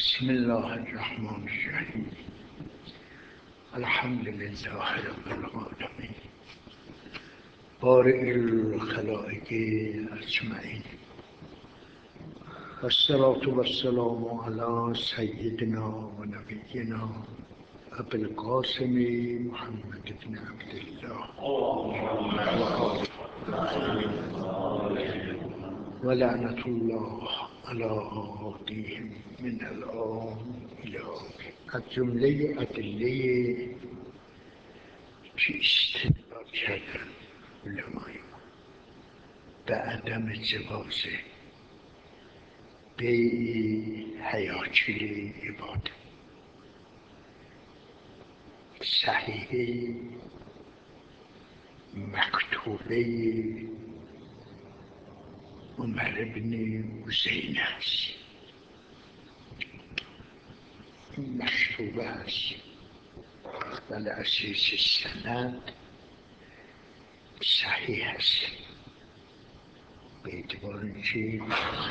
بسم الله الرحمن الرحیم. الحمد لله رب العالمین بارئ الخلائق اجمعین والصلاة والسلام علی سیدنا و نبینا ابی القاسم محمد بن عبدالله و لعنة الله علی آدیهم من الآن الی آخر. از جمله ادله که استدلال کردن علمای ما به عدم جواز بیع حیاتی عبادت صحیحه مکتوبه عمر بن حسین است. این مکتوبه است ولی اساس سند صحیح است به اعتبار اینکه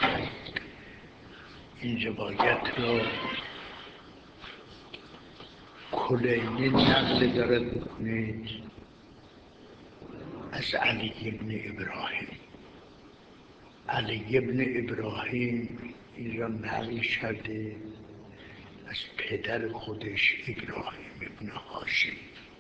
این روایت را کلینی نقل دارد میکنید از علی بن ابراهیم. علی بن ابراهیم این را نقل کرده از پدر خودش ابراهیم ابن هاشم.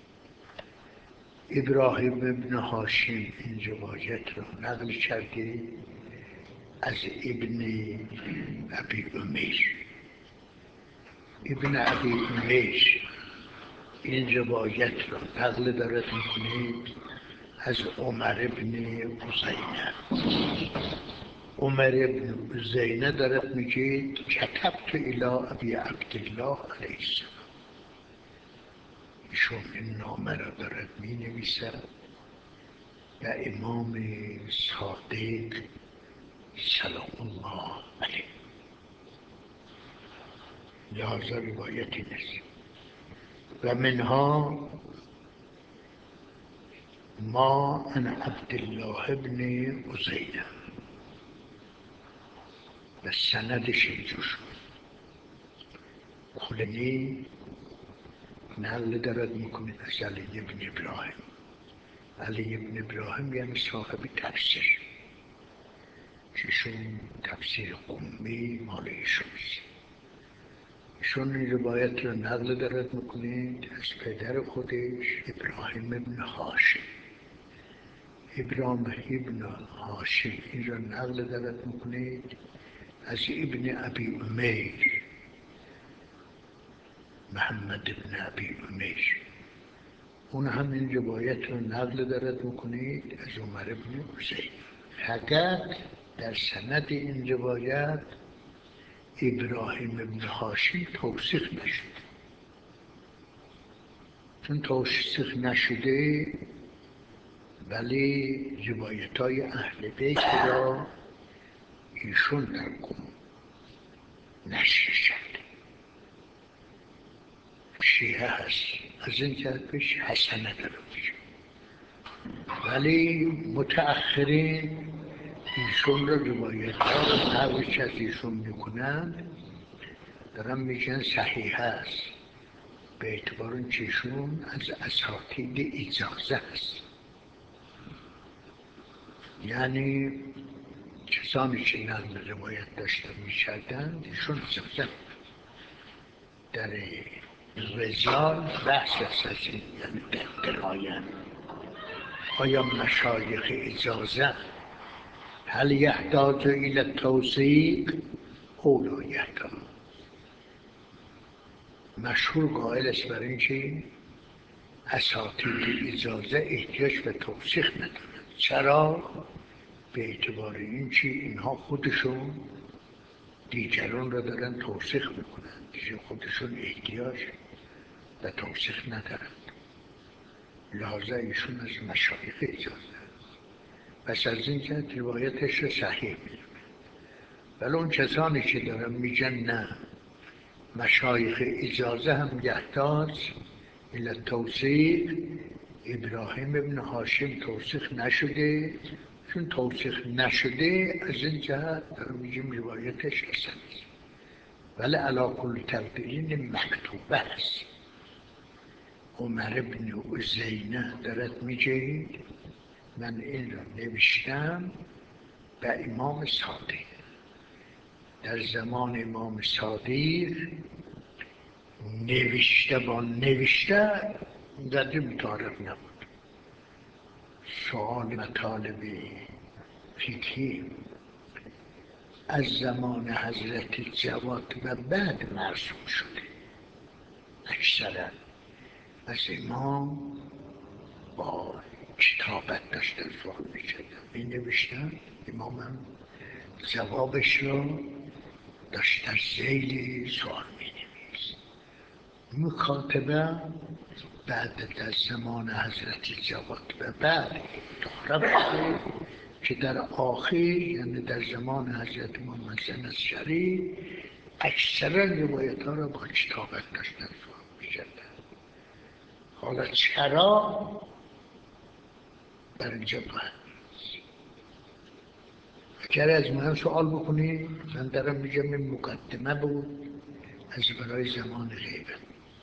ابراهیم ابن هاشم این روایت را نقل کرده از ابن ابی امیر. ابن ابی امیر این روایت را نقل دارد میکنید از عمر بن حسین. عمر بن حسین دارد میگه کتبت الی ابی عبدالله علیه السلام. ایشون این نامه را دارد می نویسد به امام صادق سلام الله علیه. لحاظا روایتی نیست و منها ما عن عبدالله بن حسین و سندش اینجور شد. کلینی نقل دارد میکنید از علی بن ابراهیم. علی بن ابراهیم یعنی صاحب تفسیر که ایشون تفسیر قمی مال ایشونست. ایشون این روایت را نقل دارد میکنید از پدر خودش ابراهیم بن هاشم. ابراهیم بن هاشم این را نقل دارد میکنید از ابن ابی امیر محمد بن ابی امیر. اون هم این روایت رو نقل دارد میکنید از عمر بن حسین. فقط در سند این روایت ابراهیم بن هاشم توثیق نشده. چون توثیق نشده ولی روایت‌های اهل بیت را ایشون در قم نشر کرده. شیعه هست از این طرفش حسنه داره میشه، ولی متأخرین ایشون را روایت‌ها رو نقلش از ایشون میکنن دارن میگن صحیح هست به اعتبار اینکه ایشون از اساتید اجازه هست. یعنی کسانی که نقل روایت داشته میکردند ایشون اجازه در رجال بحث از این، یعنی در درایت آیا مشایخ اجازه هل یحتاج الی التوثیق او لا یحتاج. مشهور قائل است بر این که اساتید اجازه احتیاج به توثیق ندارند. چرا؟ به اعتبار این که اینها خودشون دیگران را دارن توثیق میکنند، دیگه خودشون احتیاج به توثیق ندارند. لحاظا ایشون از مشایخ اجازه است. پس از این جهت روایتش را صحیح میدونند. ولی اون کسانی که دارن میگن نه مشایخ اجازه هم یحتاج الی توثیق، ابراهیم ابن هاشم توثیق نشده. چون توثیق نشده از این جهت دارم میگیم روایتش حسن است. ولی علی کل تبدیلین مکتوبه است. عمر بن زینه دارد میگه من این را نوشتم به امام صادق. در زمان امام صادق نوشته با نوشته اینقدر متعارف نبود. سوال مطالب فقهی از زمان حضرت جواد و بعد مرسوم شده. اکثرا از امام با کتابت داشتن سوال میکردن، می نوشتن، امام هم جوابش رو داشت در ذیل سوال می نویست. مکاتبه بعد در زمان حضرت جواد و بعد داره که در آخر یعنی در زمان حضرت محمد زنسجری اکثرا روایت ها را با کتابت داشتن سوال میکردن. حالا چرا در اینجا باید اگر از من سوال بکنی من دارم میگم این مقدمه بود از برای زمان غیبت.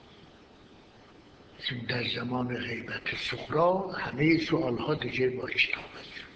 چون در زمان غیبت صغرا همه سوال ها دیگه با کتابت شد.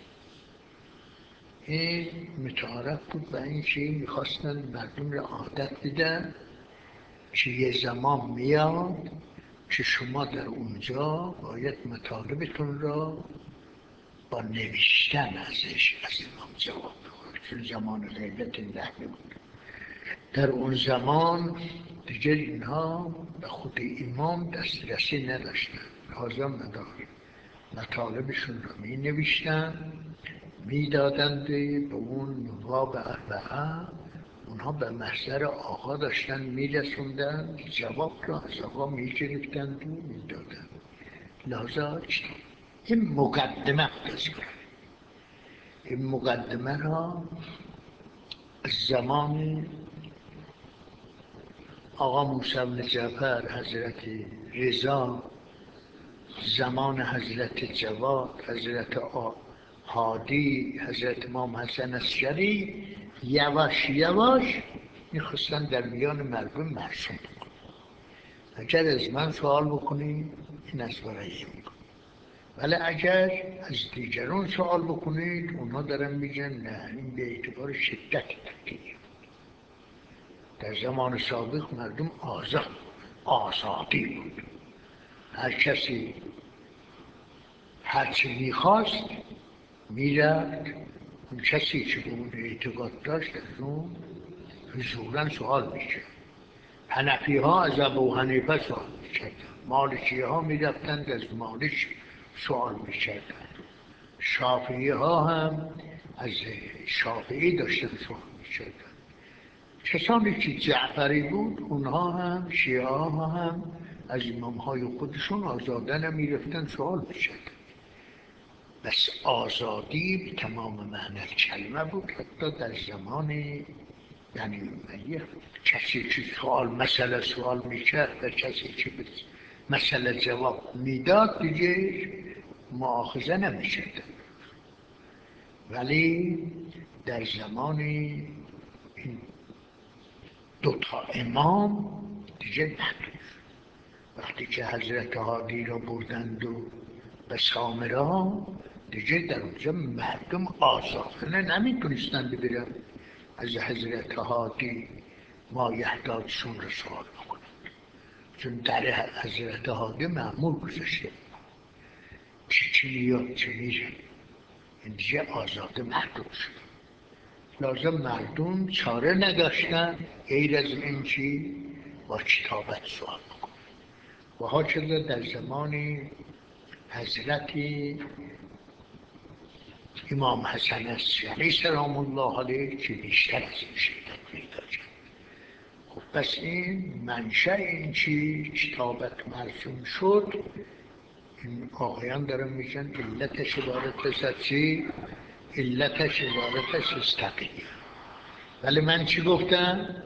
این متعارف بود و این که میخواستن مردم را عادت بدن که یه زمان میاد که شما در اونجا باید مطالبتون را با نوشتن ازش از امام جواب بخورد. چون زمان غیبت نحوه بود. در اون زمان دیگر اینها به خود امام دسترسی نداشتن، لازم نداشت مطالبشون را می نوشتن می دادند به اون نواب اربعه. اونها به محضر آقا داشتن می رسوندن، جواب را از آقا می گرفتند و می دادن. لازم این مقدمه بود. این مقدمه را از زمان آقا موسی بن جعفر، حضرت رضا، زمان حضرت جواد، حضرت هادی، حضرت امام حسن عسکری یواش یواش میخواستن در میان مردم مرسوم کنن. اگر از من سوال بکنید این از برای میکنم، ولی اگر از دیگران سوال بکنید اونا دارن میگن نه این به اعتبار شدت تکیه. در زمان سابق مردم آزادی بود. هر کسی هرچی میخواست میرفت. اون کسی که به اون اعتقاد داشت از اون حضوراً سوال میکرد. حنفی ها از ابو حنیفه سوال میکردن، مالکی ها میرفتند از مالک سوال میکردن، شافعی ها هم از شافعی داشتن سوال میکردن. کسانی که جعفری بود اونها هم شیعه ها هم از امام های خودشون آزاده نمیرفتن سوال میکردن. بس آزادی به تمام معنی کلمه بود. حتی در زمان یعنی کسی که مسئله سوال میکرد و کسی که مسئله جواب میداد دیگه مؤاخذه نمیشد. ولی در زمان این دوتا امام دیگه نبود. وقتی که حضرت هادی را بردند و به سامرا دیگه در اونجا مردم آزادانه نمیتونستند برن از حضرت هادی مایحتاجشون را سوال بکنند. چون در حضرت هادی معمول گذاشته چی میاد چی میره. این دیگه آزاده مردم شد. لازم مردم چاره نداشتن غیر از این چی با کتابت سوال بکنند. و هاکذا در زمان حضرت امام حسن عسکری سلام الله علیه که بیشتر از این شدت پیدا کرد. خب پس این منشأ این چی کتابت مرسوم شد. این آقایان دارن میگن علتش عبارت از چی؟ علتش عبارت از تقیه. ولی من چی گفتم؟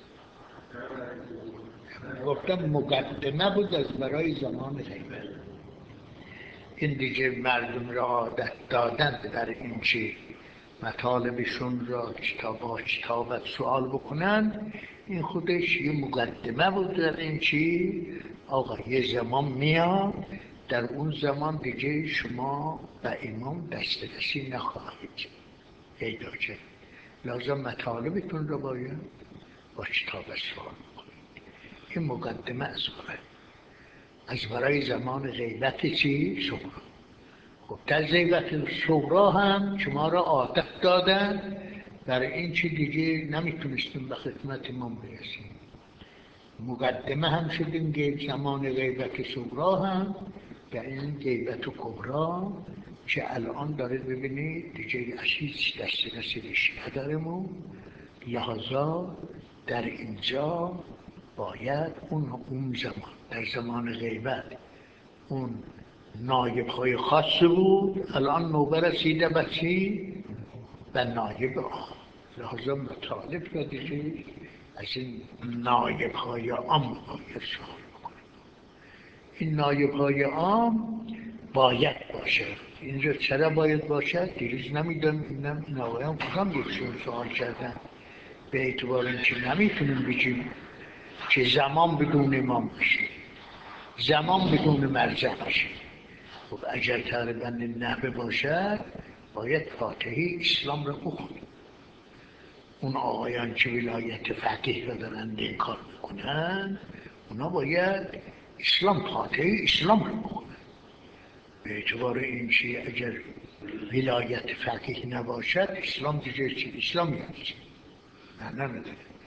گفتم مقدمه بود از برای زمان غیبت. این دیگه مردم را عادت دادند در این چی مطالبشون را کتابت سوال بکنن، این خودش یه مقدمه بود در این چی؟ آقا یه زمان میاد در اون زمان دیگه شما به امام دسترسی نخواهید پیدا کرد، لازم مطالبتون رو باید با کتاب سوال بکنید. این مقدمه از برای زمان غیبت چی؟ صغرا. خب در غیبت صغرا هم شما را عادت دادن، برای این چی دیگه نمیتونستیم به خدمت امام برسیم. مقدمه هم شدیم که زمان غیبت صغرا هم در این غیبت کبرا که الان دارید ببینید دیگه هیچ دسترسیش نداریم و لحاظا در اینجا باید اون زمان در زمان غیبت اون نایب‌های خاص بود، الان نوبه رسیده به چی؟ به نایب عام. لحاظا مطالب را دیگه از این نایب‌های عام باید سوال بکنیم. این نایب‌های عام باید باشد. اینجا چرا باید باشد؟ دیروز نمیدونم این آقایان کدام یکشون سوال کردن، به اعتبار اینکه نمیتونیم بگیم که زمان بدون امام باشه، زمان بدون مرجع باشه. خب اگر تقریبا نحوه باشد باید فاتحه اسلام را بخونیم. اون آقایان که ولایت فقیه را دارن این کار میکنن، اونا باید فاتحه اسلام را بخونن. به اعتبار این که اگر ولایت فقیه نباشد اسلام دیگه چی؟ اسلام یعنی چی؟ نداره.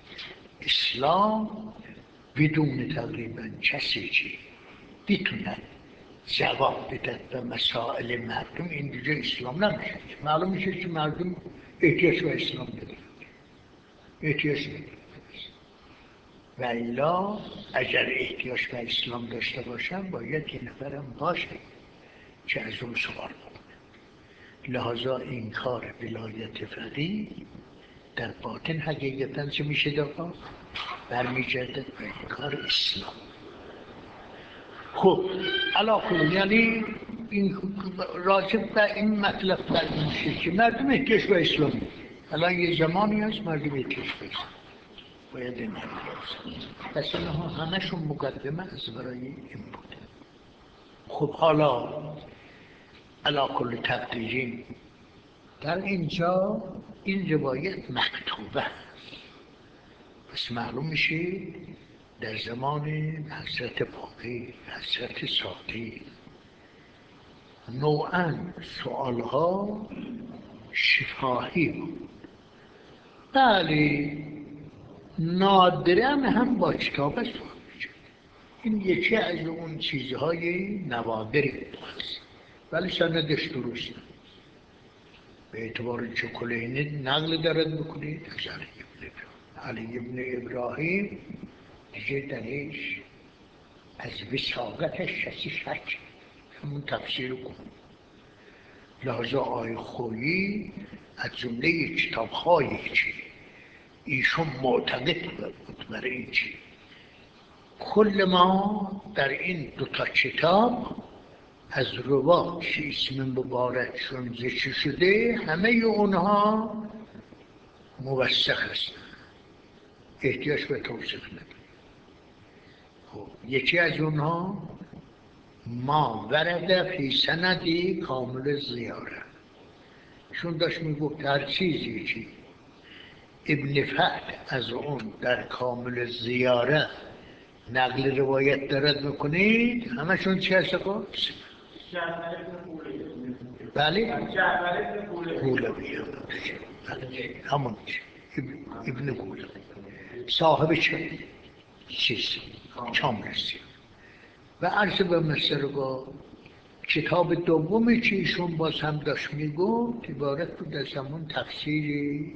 اسلام بدون تقریبا کسی چی بتونه جواب بده به مسائل مردم، این دیگه اسلام نمیشه. معلوم میشه که مردم احتیاج به اسلام ندارن، احتیاج ندارن. و الا اگر احتیاج به اسلام داشته باشن باید یه نفرم باشه که از اون سوال بکنه. لحاظا این کار ولایت فقیه در باطن حقیقتا چه میشه دقیقا؟ برمیگرده به این کار اسلام. خب علاقه یعنی این راجب به این مطلب برمی میشه که مردم احتیاج به اسلام. الان یه زمانی هست مردم احتیاج به اسلام باید این پس اینها همشون مقدمه از برای این بود. خب حالا علاقه تقدیرین در اینجا این روایت مکتوبه هست. پس معلوم میشه در زمان حضرت باقر، حضرت صادق نوعاً سؤالها شفاهی بود. بله نادراً هم با کتاب سوال میشه. این یکی از اون چیزهای نوادری هست ولی سندش درست نیست. به اعتبار که کلینی نقل دارد بکنید از علی ابن ابراهیم دیگه درش از وساقتش کسی شک همون تفسیر کن. لحظه آی خویی از جمله کتاب‌هایی که ایشون معتقد بود برای این چی کل ما در این دوتا کتاب از روا که اسم مبارکشون ذکر شده همه اونها موثق هستند، احتیاج به توثیق نداره. خب یکی از اونها ما ورد فی سندی کامل زیاره، چون داشت میگفت هر چیزی که ابن فهد از اون در کامل زیاره نقل روایت دارد بکنید همشون چه هست کن؟ بله؟ قولبی همون ابن قولبی صاحب چیز کاملسی. و عرض به مصرگاه کتاب دومی که ایشون باز هم داشت میگفت عبارت بود از همون تفسیری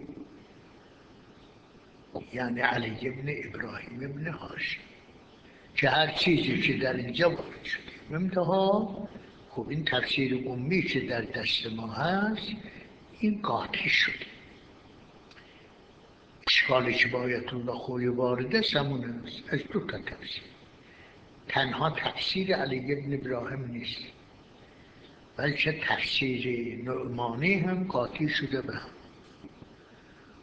یعنی علی ابن ابراهیم ابن هاشم که هر چیزی که در اینجا وارد شده منتها خب این تفسیر امی که در دست ما هست این قاطع شده. اشکالی که بایدون و خوی وارده همون هست از دو تا تفسیر. تنها تفسیر علی ابن ابراهیم نیست بلکه تفسیر نعمانی هم قاطع شده به هم.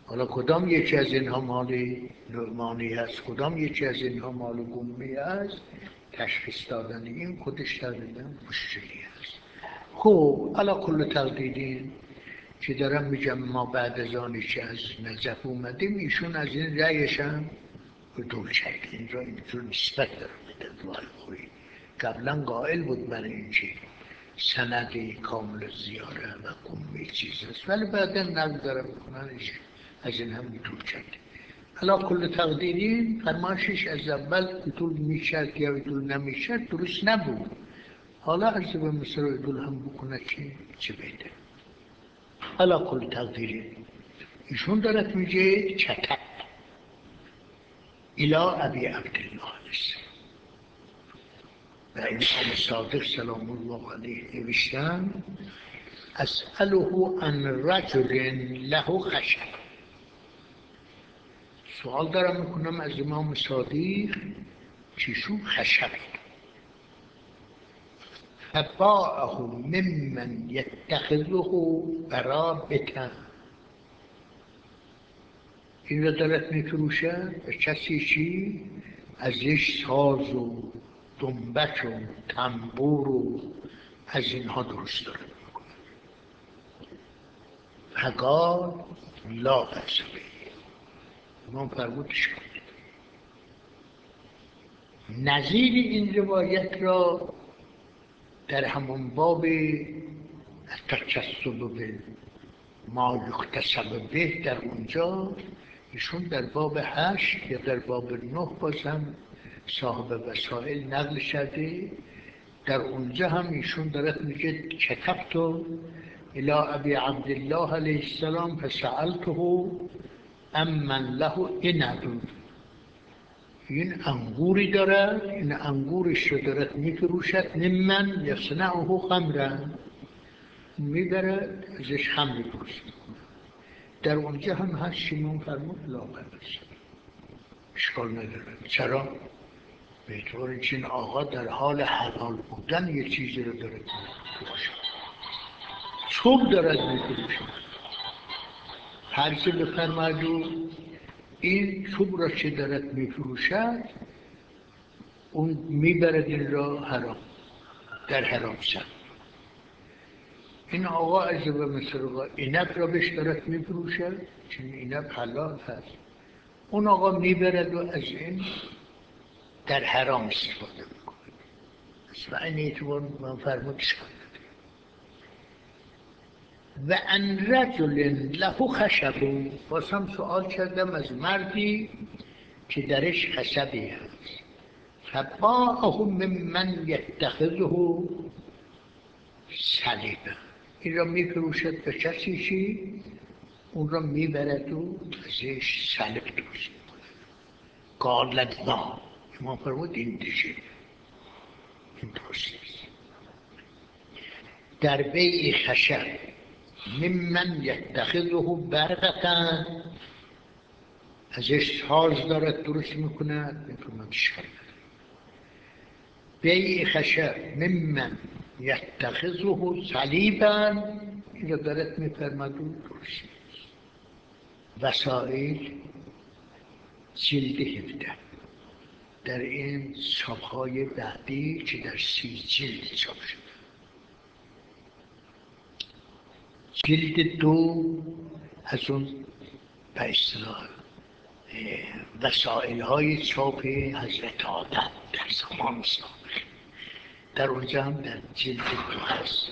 حالا کدام یکی از اینها مال نعمانی هست، کدام یکی از اینها مال قمی هست، تشخیص دادن این خودش تقریبا مشکلی هست. خب علا کل تقدیرین که دارم میگم ما بعد از آنی که از نجف اومدیم ایشون از این رأیش هم دور کرد. این را اینجور نسبت دارم میده دوال خوری قبلا قائل بود برای این که سندی کامل زیاره و قمی چیز است، ولی بعدا نقل دارم میکننش از این هم دور کرد. علا کل تقدیرین فرمایشش از اول ایدول میشد یا ایدول نمیشد درست نبود. حالا از به مصر ایدول هم بکنه چه بهتر. علا کل تقدیرین ایشون دارد میگه کتب الی ابی عبدالله و امام صادق سلام الله علیه نوشتن اسأله عن رجل له خشب. سوال دارم میکنم از امام صادق چیشون خشب فباعه ممن یتخذه برابطا. این را دارد میفروشد به کسی چی ازش ساز و دنبک و تنبور و از اینها درست دارد میکنه. فقال لا بأس به. امام فرمودش کنید. نظیر این روایت را در همون باب التکسب به ما یکتسب به در اونجا ایشون در باب 8 یا در باب 9 بازم صاحب وسائل نقل شده. در اونجا هم ایشون دارد میگه کتبت الی ابی عبدالله علیه السلام فسألته امن له عنب. این انگوری دارد، این انگورش رو دارد میفروشد ممن یصنعه خمرا، میبرد ازش خمر درست میکنه. در اونجا هم هست شیمون فرمود لا بأس، اشکال نداره. چرا؟ به اعتبار اینکه این آقا در حال حلال بودن یه چیزی رو داره میفروشد، چوب دارد میفروشد. هرچه بفرمایید این چوب را که دارد میفروشد اون میبرد این را حرام، در حرام شد. این آقا از به مثل عنب را بهش دارد میفروشد چون عنب حلال هست، اون آقا میبرد و از این در حرام استفاده میکنه. و این اعتبار من فرمودش کنید. و ان رجل له خشب، بازم سؤال کردم از مردی که درش خشبی هست. فباعه ممن یتخذه صلیبا. این را میفروشد به کسی که اون را میبرد و ازش صلیب درست میکنه. قال لا، امام فرمود این دیگه این درست نیست. در بیع خشب ممن یتخذه برقة، ازش ساز دارد درست میکند، میفرماد اشکال نداره. بیع خشب ممن یتخذه صلیبا، این را دارد میفرماد و درست نیست. وسائل جلد 17 در این چاپ‌های بعدی که در 30 جلد چاپ شده. جلد 2 از اون به اصطلاح وسائل‌های چاپ حضرت آدم در زمان سابق، در اونجا هم در جلد 2 هست.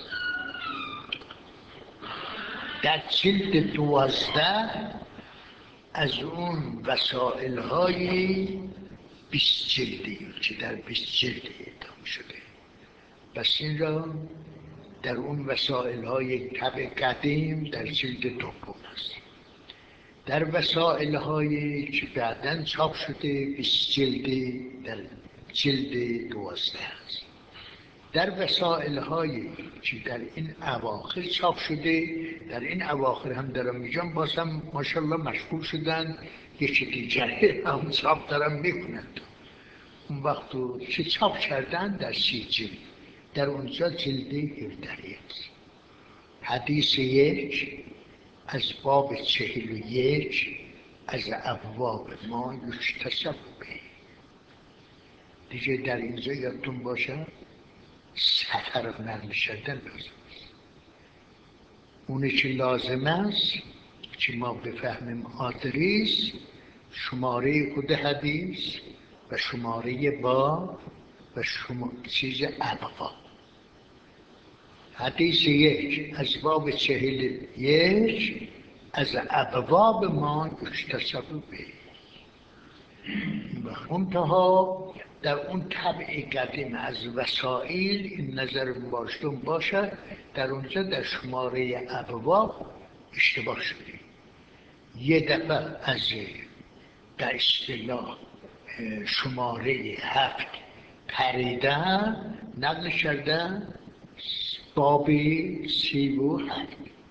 در جلد 12 از اون وسائل‌های 20 جلدی که در 20 جلد اعدام شده. پس این را در اون وسائل‌های کتاب قدیم در جلد 2 هست. در وسائل‌های که بعداً چاپ شده 20 جلدی در جلد 12 هست. در وسائل‌هایی که در این اواخر چاپ شده، در این اواخر هم دارم میگم، بازم ماشاءالله مشغول شدن یکی دیگره هم چاپ دارم میکنند. اون وقت که چاپ کردن در 30 جلد، در اونجا جلد 17 است. حدیث 1 از باب 41 از ابواب ما یکتصب به. دیگه در اینجا یادتون باشه سفر و نقل شدن لازم است. اونی که لازم است که ما بفهمیم آدریس، شماره خود حدیث و شماره باب و چیز ابواب. حدیث 1 از باب 41 از ابواب ما یکتصب به. منتها در اون طبع قدیم از وسائل این نظر باشتون باشه، در اونجا در شماره ابواب اشتباه شده. یه دفعه از در اصطلاح شماره 7 پریدن نقل کردن باب 37.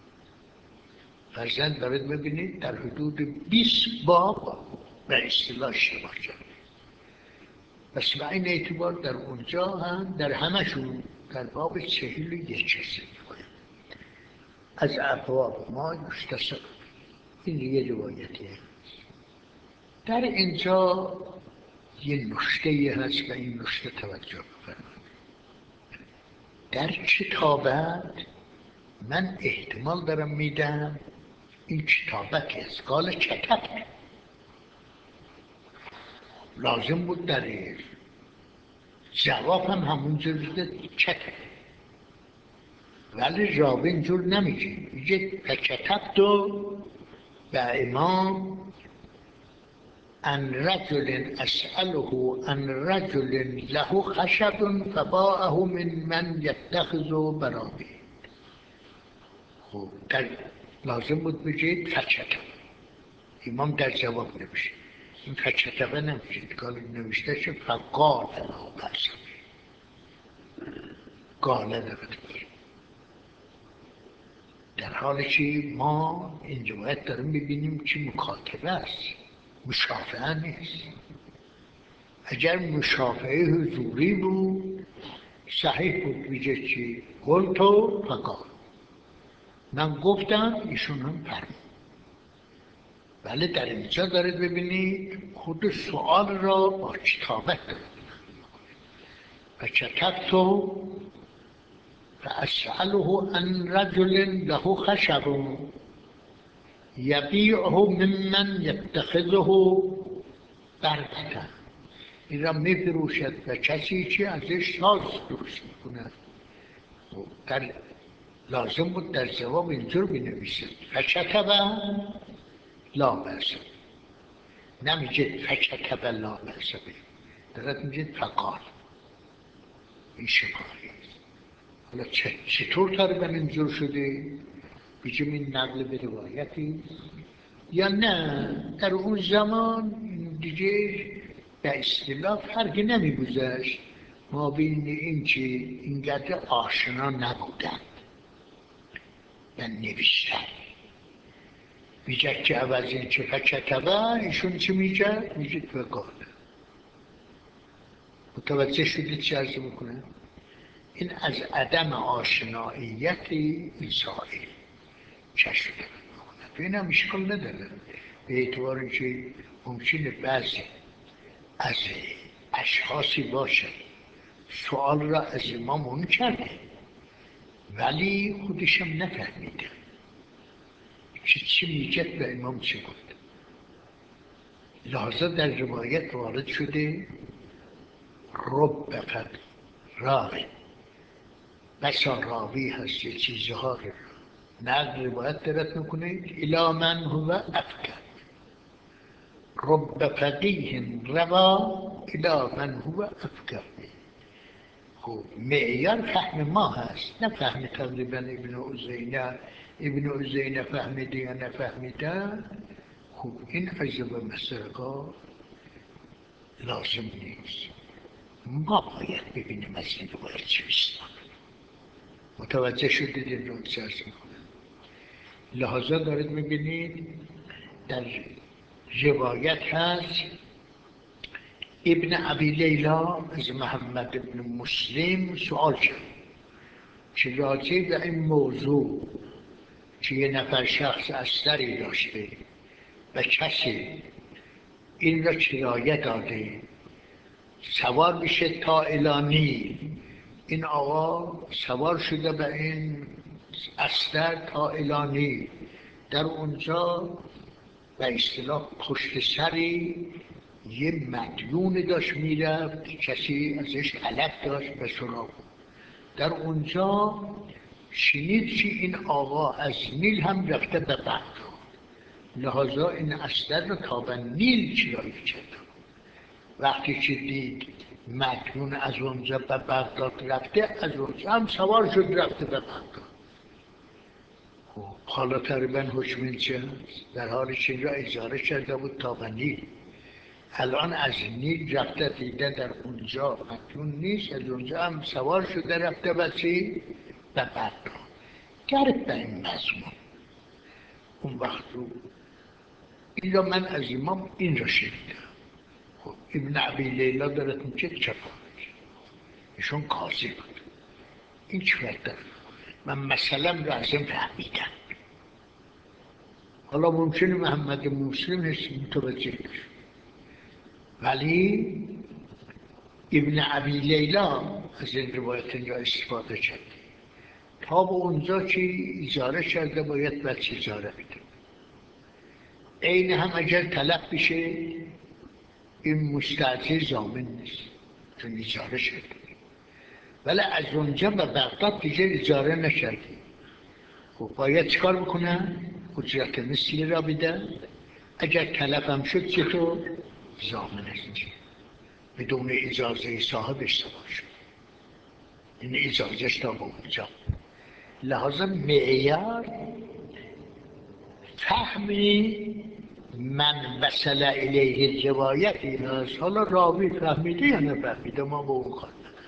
فرزند دارید ببینید در حدود 20 باب به اصطلاح اشتباه کرد. پس به این اعتبار در اونجا هم در همشون در باب 41 هست. از ابواب ما یکتصب. این یه روایتیه. در اینجا یه نکته هست و این نکته توجه بفرمایید. در کتابت من احتمال دارم میدم این کتابت از قال کتب لازم بود در جواب هم همونجور کتب، ولی راوی اینجور نمیگه، میگه فکتب تو به امام ان رجل اسأله ان رجل له خشب فباعه من یتخذ برابی. خب در لازم بود بگید فکتب، امام در جواب نمیشه. این فکتبه نمیشه، کار نوشته شد فقال له برسم قاله نبید. در حالی که ما این باید داریم ببینیم که مکاتبه است، مشافهه نیست. اگر مشافهه حضوری بود صحیح بود بگه که قلتو فقال، من گفتم ایشون هم فرمود. ولی در اینجا دارید ببینید خود سوال را با کتابت دارید. و کتبتو فاسأله عن رجل له خشب یبیعه ممن یتخذه بربطا. این را میفروشد و کسی که ازش ساز درست میکند. در لازم بود در جواب اینجور بنویسد فکتب لا بأس، نمیگه فکتب لا بأس به، دارد میگه فقال. این شکاری حالا چطور تقریبا اینجور شده؟ بگیم این نقل به روایتی یا نه در اون زمان دیگه به اصطلاح فرقی نمی‌گذاشت ما بین این که اینقدر آشنا نبودند و نوشتن. میگه که عوض این که فکتبه ایشون چی میگه؟ میگه فقال. متوجه شدید چه عرض میکنه؟ این از عدم آشناییت این سائل کشف میکنه. این هم اشکال نداره به اعتبار اینکه ممکنه بعضی از اشخاصی باشه سوال را از امام اون کرده ولی خودشم نفهمیده که چی میگه به امام چی بود. لحظه در روایت وارد شده رب فقط راوی، بسا راوی هست یه چیزها رو نقل روایت درست میکنه الی من هو افکر، رب فقیه روا الی من هو افکر. خب معیار فهم ما هست، نه فهم تقریبا ابن عزینه فهمیده یا نفهمیده. خب این عجب مسئله لازم نیست، ما باید ببینیم از این روایت چی بستان. متوجه شدید این رو چه ارز میکنم؟ لحظه دارید میبینید در روایت هست ابن ابی لیلا از محمد ابن مسلم سؤال کرد که راجع به این موضوع که یه نفر شخص استری داشته و کسی این را کرایه داده سوار میشه تا الانی، این آقا سوار شده به این استر تا الانی، در اونجا به اصطلاح پشت سری یه مدیونی داشت میرفت، کسی ازش طلب داشت به سراغ. در اونجا شنید که این آقا از نیل هم رفته به بغداد، لحاظا این استر رو تا به نیل کرایه کرد. وقتی که دید مدیون از اونجا به بغداد رفته، از اونجا هم سوار شد رفته به بغداد. حالا تقریبا حکم چه در حالش این را اجاره کرده بود تا به نیل. الان از نیل رفته دیده در اونجا مدیون نیست، از اونجا هم سوار شده رفته به چی؟ به بغداد. گرفت به این مضمون. اون وقت رو این را من از امام این را شنیدم. خب ابن ابی لیلا دارد میگه چه ایشون قاضی بود. این چقدر من مثلا را از این فهمیدم. حالا ممکنه محمد مسلم هست متوجه نشد، ولی ابن ابی لیلا از این روایت اینجا استفاده کرده. تا به اونجا که اجاره کرده باید بچه اجاره بده. این هم اگر طلب بشه این مستعجل ضامن نیست چون اجاره شده، ولی از اونجا به بغداد دیگه اجاره نشده. خب باید چکار بکنن؟ اجرت مثلی را بده. اگر طلب هم شد چطور؟ ضامن است، بدون اجازه صاحبش سوار شد. این اجازهش تا به اونجا. لحاظا معیار فهمی من وصل الیه روایت این است. حالا راوی فهمیده یا نفهمیده ما به اون کار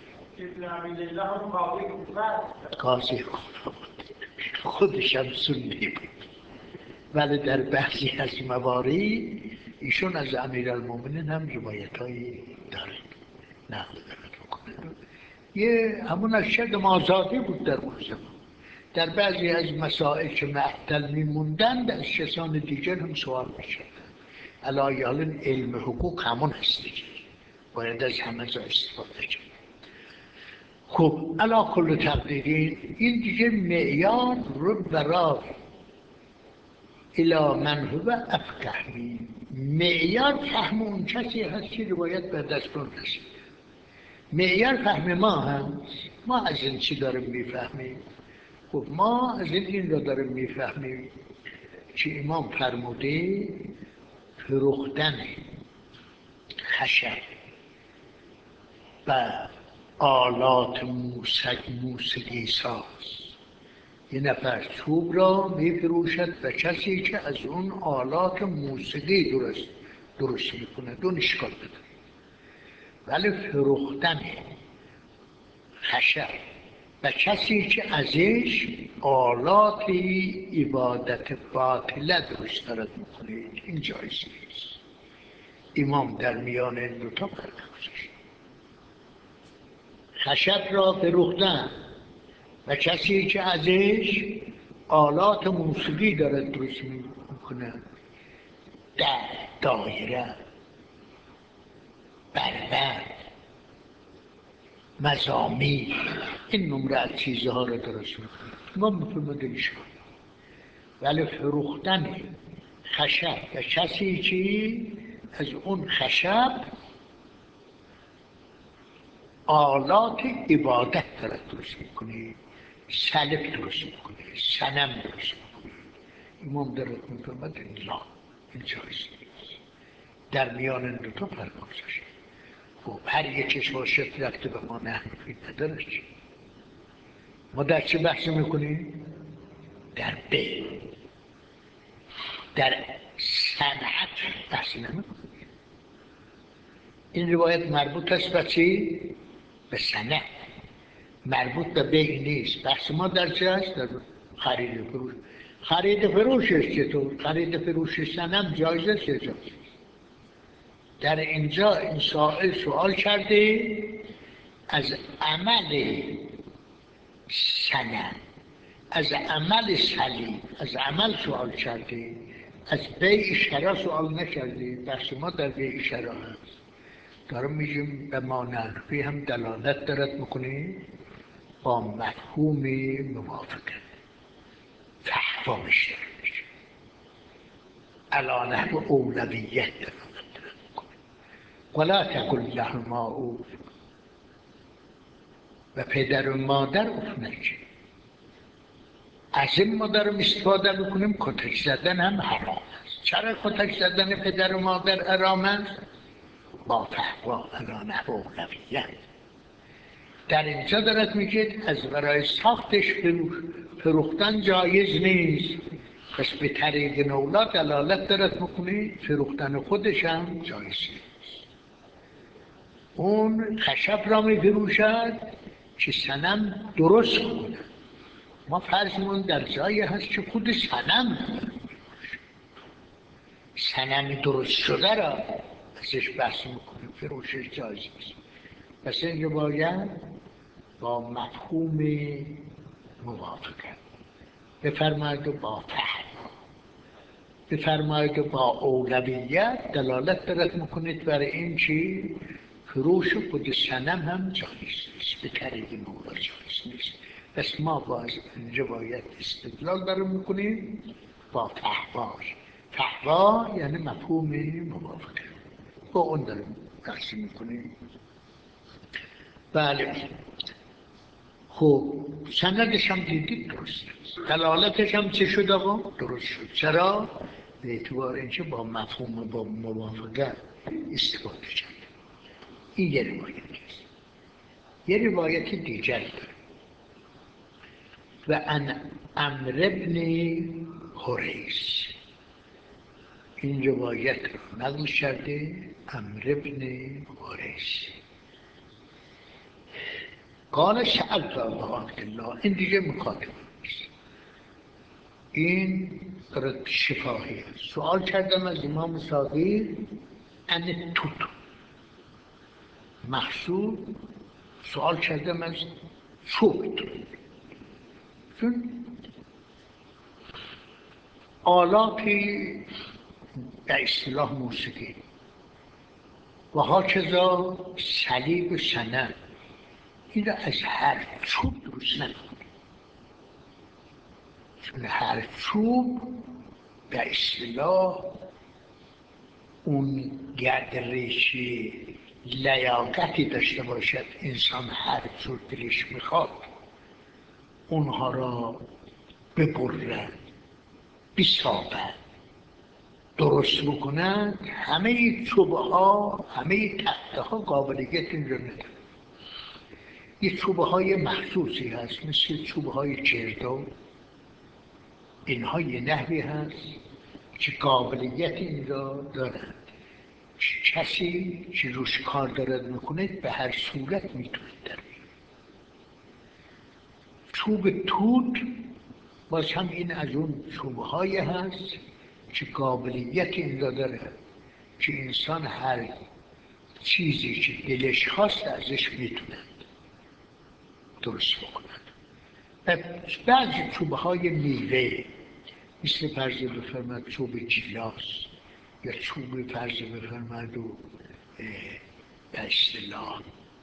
قاضی خودش هم سنی بود، ولی در بعضی از موارد ایشون از امیرالمومنین هم روایتایی داره نقل میکنه. یه همون از شد آزادی بود در اون زمان. در بعضی از مسائل که معطل میموندند از کسان دیگر هم سوال میشدند. علایال علم حقوق همون هستی، باید از همه جا استفاده کرد. خب علا کل تقدیرین این دیگه معیار رو برای الا من هو افقه معیار فهم اون کسی هست که روایت به دستون رسید. معیار فهم ما هم ما از این چی داریم میفهمیم؟ خب ما از این را داریم میفهمیم که امام فرموده فروختن خشب و آلات موسیقی ساز. یه نفر چوب را میفروشد به کسی که از اون آلات موسیقی درست میکنه، دون اشکال بده. ولی فروختن خشب و کسی که ازش آلات عبادت باطله درست دارد میکنه این جایز نیست. امام در میان این دو تا فرق گذاشت. خشب را فروختن و کسی که ازش آلات موسیقی دارد درست میکنه در دایره بربند مزامی این نمره از چیزها رو درست میکنه. ما مفهومده ایشان. ولی فروختن خشب و کسی که از اون خشب آلات عبادت دارد درست میکنه، سلب درست میکنه، صنم درست میکنه. امام دارد میفهمد لا این جایز نیست. در میان این دوتا فرق گذاشت. خب هر یکش باشه رفته به ما نحنفی نداره. ما در چه بحث میکنیم؟ در بی، در صنعت بحث نمیکنیم. این روایت مربوط است به چی؟ به صنعت، مربوط به بی نیست. بحث ما در چه است؟ در خرید و فروش. خرید فروشش چطور؟ خرید فروش صنم جایز است یا جایز؟ در اینجا این سوال کرده از عمل صنم، از عمل صلیب، از عمل سوال کرده، از بیع شرع سوال نکرده. بحث ما در بیع شرع هست. دارم میگیم به ما نحوی هم دلالت دارد میکنه با مفهوم موافقه فحوا بیشتر میشه، علی نحو اولویت دلالت دارد میکنه. ولا تقل لهما او، و پدر و مادر اف نکن. از این ما دارم استفاده بکنیم کتک زدن هم حرام است. چرا کتک زدن پدر و مادر حرام است؟ با فحوا علی نحو اولویت. در اینجا دارد میگه از برای ساختش فروختن جایز نیست، پس به طریق اولاد دلالت دارد میکنه فروختن خودش هم جایز نیست. اون خشب را میفروشد که صنم درست کنه. ما فرضمون در جایی هست که خود صنم درست شده را ازش بحث میکنه، فروشش جایز نیست. پس اینجا باید با مفهوم موافقت بفرماید و با فهم بفرماید و با اولویت دلالت دارد میکنید برای این که فروش خود صنم هم جایز نیست، به طریق مولا جایز نیست. پس ما باز اینجا باید استدلال دارم میکنیم با فحوا یعنی مفهوم موافقت، با اون دارم بحث میکنیم. بله خب سندش هم دیدید درست، دلالتش هم چه شد آقا؟ درست شد. چرا؟ به اعتبار اینکه با مفهوم با موافقت استفاده شد. این یه روایت است. یه روایت دیگر داره و ان عمرو بن حریث، این روایت رو نقل کرده عمرو بن حریث. قال سألت ابا عبدالله، این دیگه مکاتبه است، این شفاهی است. سوال کردم از امام صادق ان توت محصول، سوال کردم از چوب، چون آلاتی به اصطلاح موسیقی و هاکذا صلیب و صنم، این را از هر چوب درست نکنه، چون هر چوب به اصطلاح اون گردریشی لیاقتی داشته باشد، انسان هر چوب دلش میخواد اونها را ببرد بسابد درست بکنند. همه چوبه ها همه تخته ها قابلیت این رو ندارد. یه چوبه های مخصوصی هست مثل چوبه های چردو، اینها یه نحوی هست که قابلیت این را دارد. کسی که روش کار دارد میکنه به هر صورت میتونه در بیاره. چوب توت باز هم این از اون چوبه های هست که قابلیت این را دارد که انسان هر چیزی که دلش خواست ازش میتونه درست بکند. بعضی چوبه های میوه مثل فرض بفرماد چوب گیلاس یا چوب فرض بفرماد و به اصطلاح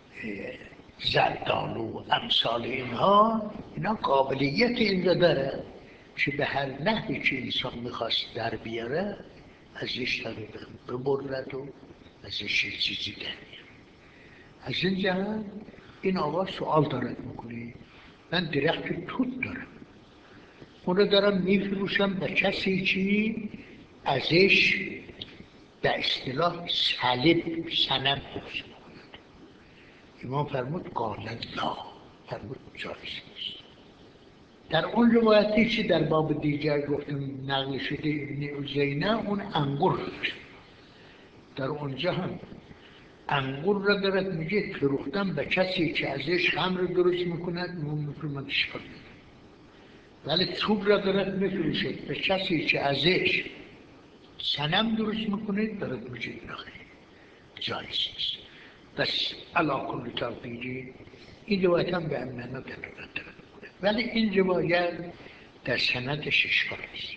زردالو امثال اینها، اینا قابلیت این را داره که به هر نحوی که انسان میخواست در بیاره ازش تقریبا ببرد و ازش چیزی در بیاره. از این جهت این آقا سوال دارد میکنه، من درخت توت دارم، اون رو دارم میفروشم به کسی که ازش به اصطلاح صلیب صنم درست میکند. امام فرمود قال لا، فرمود جایز نیست. در اون روایتی که در باب دیگر گفتم نقل شده ابن عزینه، اون انگور هست. در اونجا هم انگور را دارد میگه فروختن به کسی که ازش خمر درست میکند، اون میفرماد اشکال نداره. ولی چوب را دارد میفروشد به کسی که ازش صنم درست میکنه، دارد میگه نخیر جایز نیست. بس علا کل تقدیری این روایت هم به امنه دلالت دارد میکنه. ولی این روایت در سندش اشکال است.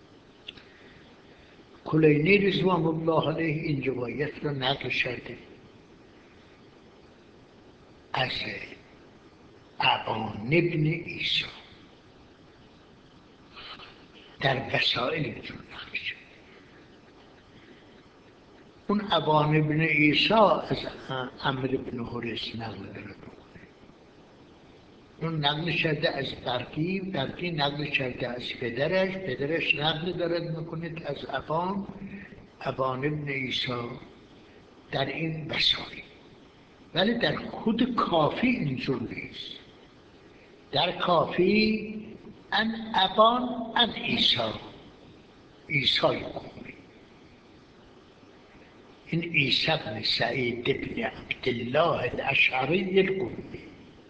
کلینی رضوان الله علیه این روایت را نقل کرده از ابان ابن عیسی، در وسائل اینجور نقل شد. اون ابان ابن عیسی از عمرو بن حریث نقل داره، اون نقل کرده از برقی نقل کرده از پدرش نقل دارد میکنید از ابان ابن عیسی در این وسائل. ولی در خود کافی اینجور نیست. در کافی ان ابان ان عیسی قومی، این عیسی بن سعید بن عبدالله الاشعری القومی.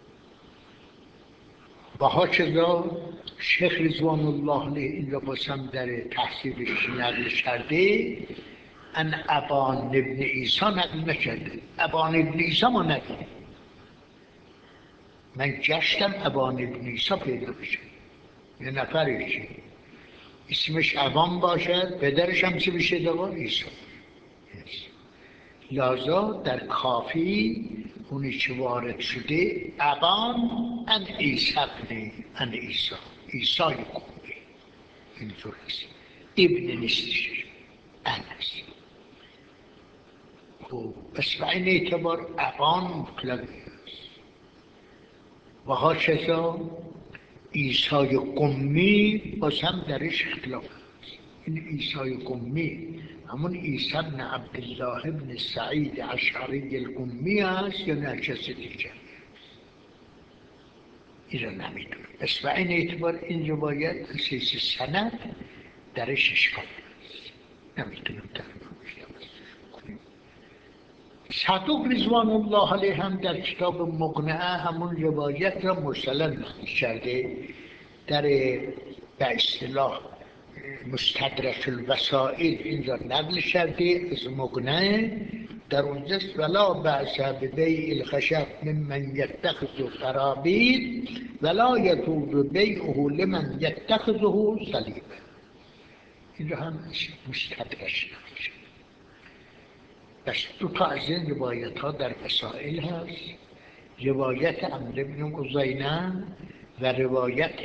و هاچذا شیخ رضوان الله علیه این را بازم در تحصیلش نقل کرده، ان ابان ابن عیسی نقل نکرده. ابان ابن عیسی ما نگیم، من گشتم ابان ابن عیسی پیدا بشه، یه نفرشی اسمش ابان باشد، پدرش هم چه بشه دقا عیسی. لذا در کافی اونی که وارد شده ابان ان عیسی ان عیسی قومی اینجور است، ابن نیستش، ان است. پس به این اعتبار ابان مطلقی است. و هاچذا عیسی قمی باز هم درش اختلاف است. این عیسی قمی همون عیسی بن عبدالله بن سعید اشعری القمی است یا نه کسی دیگر، این را نمیدونم. پس به این اعتبار این روایت اساس سند درش اشکال است، نمیتونم صدوق رضوان الله علیه هم در کتاب مقنعه همون روایت را مرسلا نقل کرده، در به اصطلاح مستدرک الوسائل این را نقل کرده از مقنعه. در اونجاست ولا بأس ببیع الخشب ممن یتخذ قرابین ولا یجوز بیعه لمن یتخذه صلیبا. این را هم مستدرک نقل کرده. بس دو تا از این روایت ها در وسائل هست، روایت عمرو بن عزینه و روایت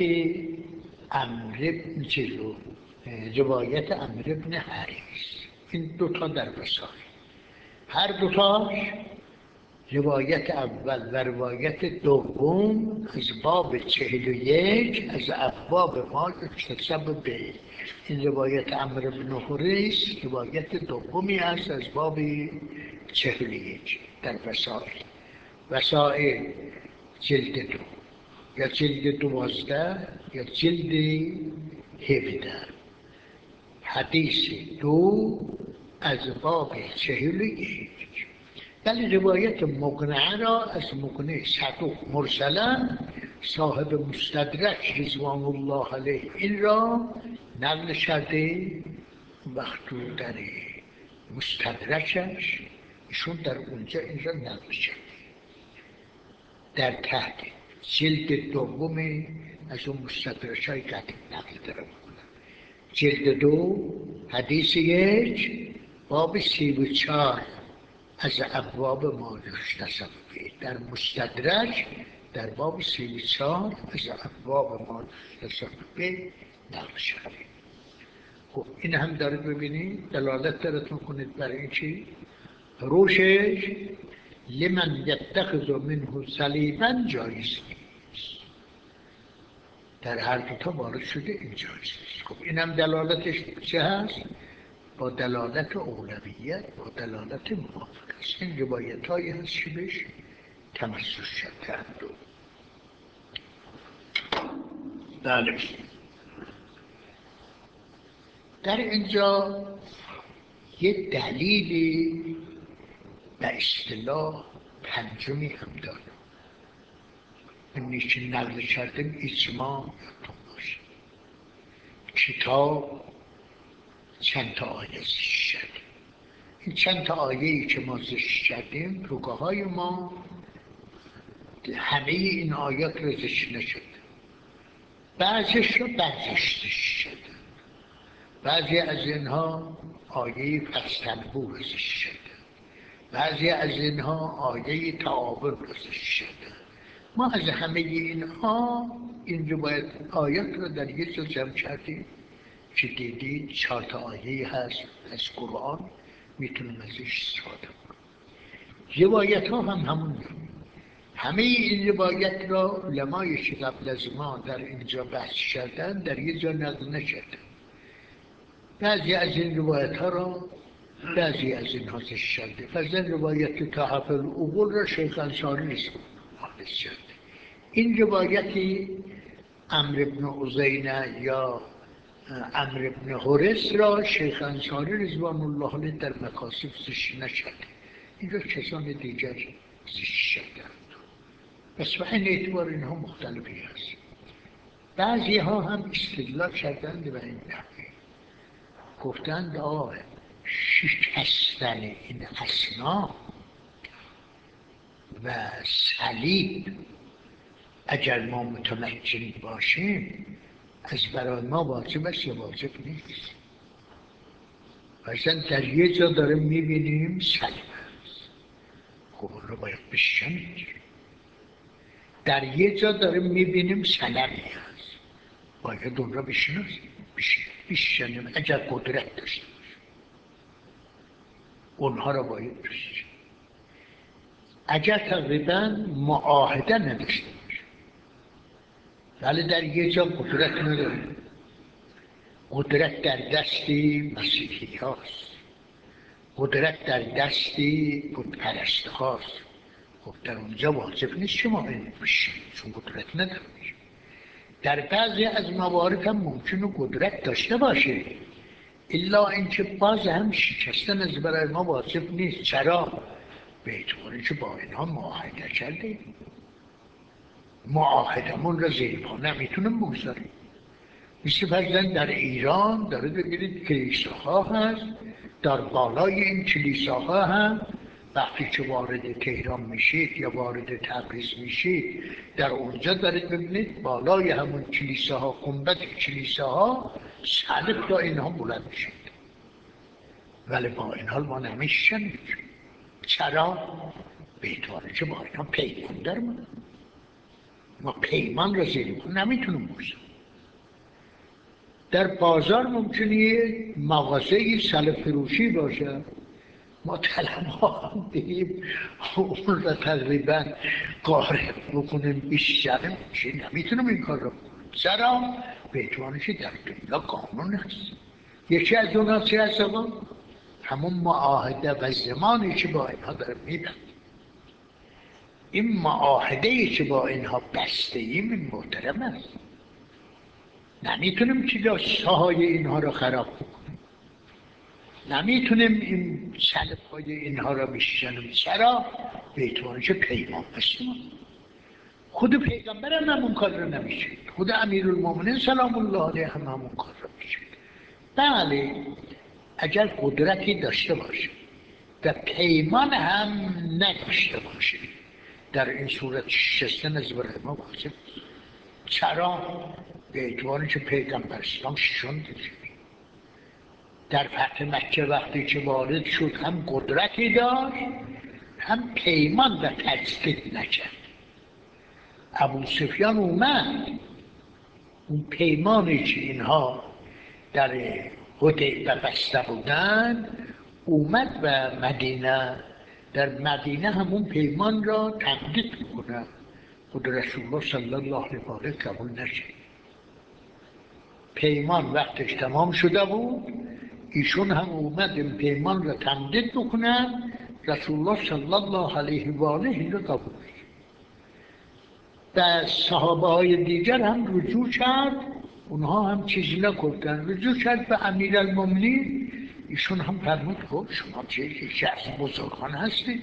عمرو بن حریث. این دو تا در وسائل، هر دو تاش روایت اول و روایت دوم از باب 41 از ابواب ما اکتساب به. این روایت عمرو بن حریث روایت دومی است از باب 41 در وسائل جلد 2 یا جلد 12 یا جلد 17، حدیث 2 از باب 41. ولی روایت مقنعه را از مقنعه صدوق مرسلا صاحب مستدرک رضوان الله علیه این را نقل کرده. وقتی در مستدرکش ایشون در اونجا این را نقل کرده، در تحت جلد دوم از اون مستدرک های قدیم نقل داره میکنم. جلد 2 حدیث 1 باب 34 از ابواب ما اکتساب به. در مستدرک در باب 34 از ابواب ما اکتساب به نقل شده. خب این هم دارید ببینید دلالت دارد میکنید برای این چی؟ روشش لمن یتخذ منه صلیبا جایز نیست. در هر دوتا وارد شده این جایز نیست. خب این هم دلالتش چه هست؟ با دلالت اولویت، با دلالت موافقت است. این روایت هایی هست که بهش تمسک شدند. بله، در اینجا یه دلیل به اصطلاح پنجمی هم داره. اینی که نقل کردیم اجماع یادتون باشه. کتاب چند تا آیه زشت شده. این چند تا آیه‌ای که ما زشت کردیم روگاه های ما همه این آیات رو زشت نشده. بعضش رو برجسته شدن، بعضی از اینها آیه فستنبو ازش شدن، بعضی از اینها آیه تعاون ازش شدن. ما از همه اینها این روایت آیات رو در یک جا جمع کردیم که دیدید 4 تا آیه هست از قرآن، میتونیم ازش استفاده کنیم. روایت ها هم همون. همه این روایت را علمای که قبل از ما در اینجا بحث کردن در یک جا نقل نکردن. بعضی از این روایت ها را بعضی از این حاضر کرده. فضل روایت تحف العقول را شیخ انصاری نیست حافظ کرده. این روایتی عمرو بن عزینه یا عمرو بن حرس را شیخ انصاری رضوان الله علیه در مکاسب ذکر نکرده. این را کسان دیگر ذکر کردند. پس به این اعتبار اینها مختلفی هست. بعضی ها هم استدلال کردند به این نحوه، گفتند شکستن این اصنام و صلیب اگر ما متمکن باشیم از برای ما واجب است یا واجب نیست. مثلا در یه جا داریم میبینیم صلیب است، خب اون رو باید بشکنید. در یه جا داریم میبینیم صلیبی است، باید اون رو بشکنیم اگر قدرت داشته باشیم. اونها را باید بشکنیم اگر تقریبا معاهده نداشته باشیم. ولی در یه جا قدرت نداریم، قدرت در دستی مسیحی هاست، قدرت در دستی بتپرست هاست. خب در اونجا واجب نیست شما این بشکنیم چون قدرت نداریم. در بعضی از موارد هم ممکنه قدرت داشته باشه، الا اینکه باز هم شکستن از برای ما واجب نیست. چرا؟ به اعتباری که با اینها معاهده کردیم، معاهدمون را زیر پا نمیتونیم بگذاریم. مثل فرزن در ایران داره بگیرید کلیساها هست، در بالای این کلیساها هم وقتی که وارد تهران میشید یا وارد تبریز میشید در اونجا دارید ببینید بالای همون کلیساها، گنبد کلیساها صلیب را اینها بلند میشید. ولی با این حال ما نمیشنید. چرا؟ به اعتباری که با اینها پیمان داریم. ما پیمان را زیر پا نمیتونیم بگذاریم. در بازار ممکنه یه مغازه صلیب فروشی باشه، ما طلب‌ها هم دیم اون را تقریبا قارب بکنیم بیشترم چی نمیتونیم این کار را بکنیم. چرا؟ به اعتباری که در دنیا قانون هست. یکی از اونها چه هست آقا؟ همون معاهده و زمانی که با اینها داریم میبندیم. این معاهده‌ای که با اینها بسته ایم این محترم است. نمیتونیم که ساهای اینها را خراب بکنیم، نمیتونیم این صلیب‌های اینها را بشکنیم. چرا؟ به اعتباری که پیمان بستیم. خود پیغمبر هم همون کار را نمیشه، خود امیرالمومنین سلام الله علیه هم همون کار را میشه. بله اگر قدرتی داشته باشه و پیمان هم نداشته باشه در این صورت شکستن از برای ما واجب. چرا؟ به اعتباری که پیغمبر اسلام ششون در فتح مکه وقتی که وارد شد هم قدرتی داشت هم پیمان و تجدید نکرد. ابو سفیان اومد اون پیمانی که اینها در حدیبیه بسته بودن اومد و مدینه، در مدینه همون پیمان را تمدید کنه. خود رسول الله صلی الله علیه و آله قبول نشد. پیمان وقتش تمام شده بود، ایشون هم اومد این پیمان را تمدید بکنن. رسول الله صلی الله علیه و آله این را قبول کرد. و صحابه های دیگر هم رجوع کرد، اونها هم چیزی نکردن، رجوع کرد به امیرالمومنین. ایشون هم فرمود خب شما که از بزرگان هستید،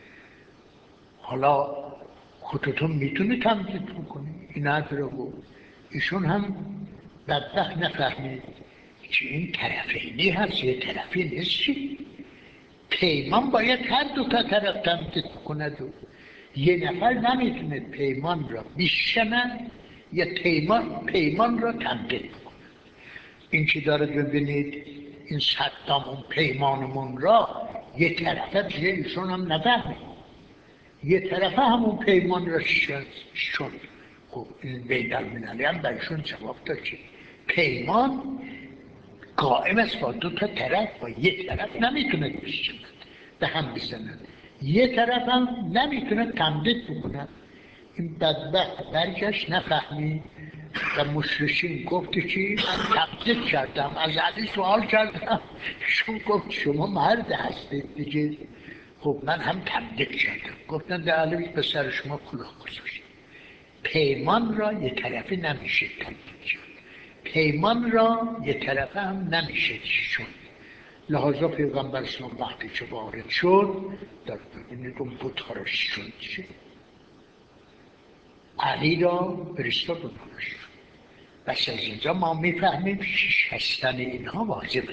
حالا خودتون میتونید تمدید بکنید. این حرف را گفت. ایشون هم بدبخت نفهمید که این طرفینی هست یه طرفی نیست. پیمان باید هر دو تا طرف تمدید کند و یه نفر نمیتونه پیمان را بشکنه یه پیمان را تمدید بکنه. این که داره ببینید این صدام اون پیمانمون را یه طرفه دیگه ایشون هم نفهمید، یه طرفه همون پیمان را شد. خب این بین المللی هم برشون جواب داد که پیمان قائم است با دو تا طرف، با یه طرف نمیتونه به هم بزنن، یه طرف هم نمیتونه تمدید بکنن. این بدبخت برگشت نفهمید و مشرشین گفتی که من تمدید کردم، از علی سوال کردم، شما گفت شما مرد هستید دیگه. خب من هم تمدید کردم. گفتن در علی به سر شما کلاه گذاشت. پیمان را یه طرفی نمیشه تمدید کرد، پیمان را یه طرفه هم نمیشه شد. لحاظا پیغمبر اسلام وقتی که وارد شد در ببینید اون بودها را شد چه علی را فرستاد و نمش. بس از اینجا ما میفهمیم شستن اینها واجبه.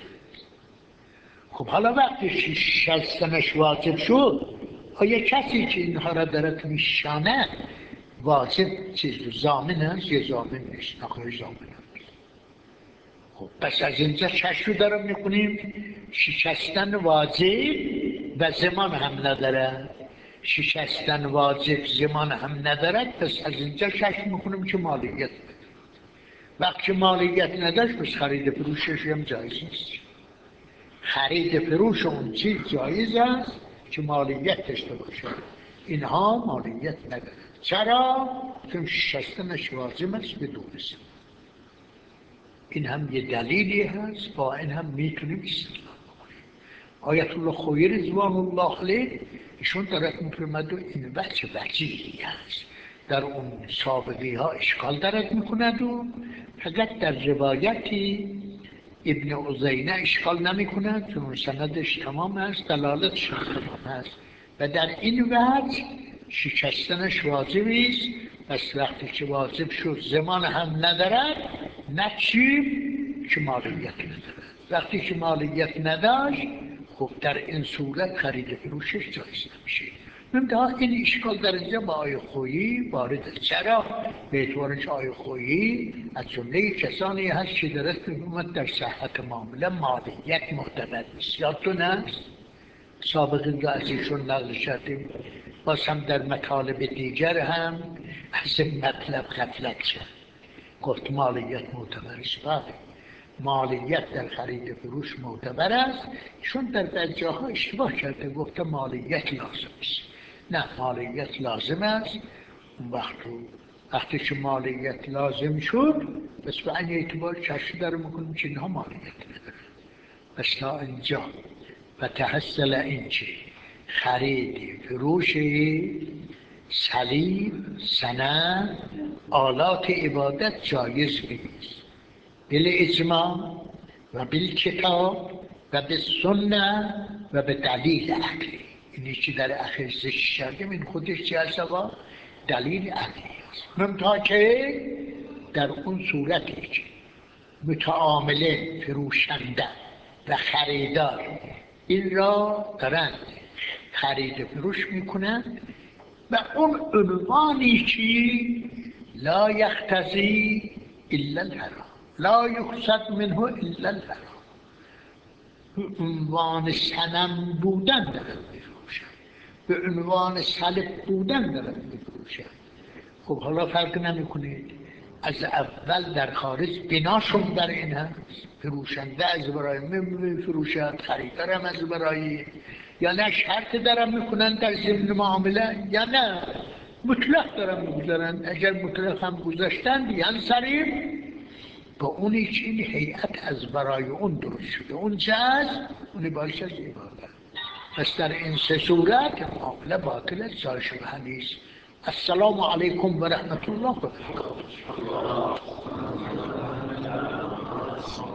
خب حالا وقتی شستنش واجب شد، آیا کسی که اینها را دارد میشانه واجب چیز زامن هست یا زامن نیست؟ نخواهی زامن هست. خب پس از اینجا چشم دارم میکنیم شکستن واجب و زمان هم نداره. شکستن واجب زمان هم ندارد، پس از اینجا چشم میکنیم که مالیت نداره. وقتی مالیت نداشت پس خرید فروشش هم جایز نیست. خرید فروش اون چیز جایز است که مالیت داشته باشه، اینها مالیت نداره. چرا؟ چون شکستنش واجب است به دونست. این هم یه دلیلی هست، با این هم میتونیم استدلال بکنیم. آیت الله خویی رضوان الله علیه ایشون دارد میفرماید و این وجهی هست، در اون سابقی ها اشکال دارد میکند و فقط در روایتی ابن عزینه اشکال نمی کند چون سندش تمام است، دلالتش تمام است و در این وجه شکستنش واجبی است. پس وقتی که واجب شد زمان هم ندارد، نچیم که مالیت ندارد. وقتی که مالیت نداشت، خب در این صورت خرید فروشش جایز نمیشه. منتها این اشکال در اینجا با آیه خویی وارد است. چرا؟ به اعتبار که آیه خویی از جمله کسانی هست که درست می‌فرماید در صحت معامله مالیت معتبر است. یادتون است؟ سابقا را از ایشون نقل کردیم، باز هم در مطالب دیگر هم از این مطلب غفلت کرد. گفت مالیت معتبر است. بله، مالیت در خرید فروش معتبر است، چون در بعضی جاها اشتباه کرده گفته مالیت لازم است. نه، مالیت لازم است. اون وقتی که مالیت لازم شد، بس به این اعتبار چشم داره میکنیم که اینها مالیت نداره. بس تا اینجا و تحصل این که خرید فروش صلیب، سند، آلات عبادت جایز نیست بالاجماع و بالکتاب و بالسنه و به دلیل عقلی. اینی که در اخیر ذکر کردیم این خودش چه هست؟ دلیل عقلی است. منتها که در اون صورتی که متعامله فروشنده و خریدار این را دارند خرید فروش میکنند و اون عنوانی که لا یقتضی الا الحرام، لا یقصد منه الا الحرام، عنوان صنم بودن دارد میفروشند، به عنوان صلیب بودن دارد میفروشند. خب حالا فرق نمیکنید از اول در خارج بناشون در این هست، فروشنده از برای میفروشد، خریدار هم از برای، یا نه شرط دارن میکنن در ضمن معامله یا نه مطلق دارن میگذارن. اگر مطلق هم گذاشتن یعنی صریح با اونی که این هیئت از برای اون درست شده، اون جاز اونی باش از عبادت. پس در این سه صورت معامله باطل جای شبه نیست. السلام علیکم و رحمت الله و برکاته.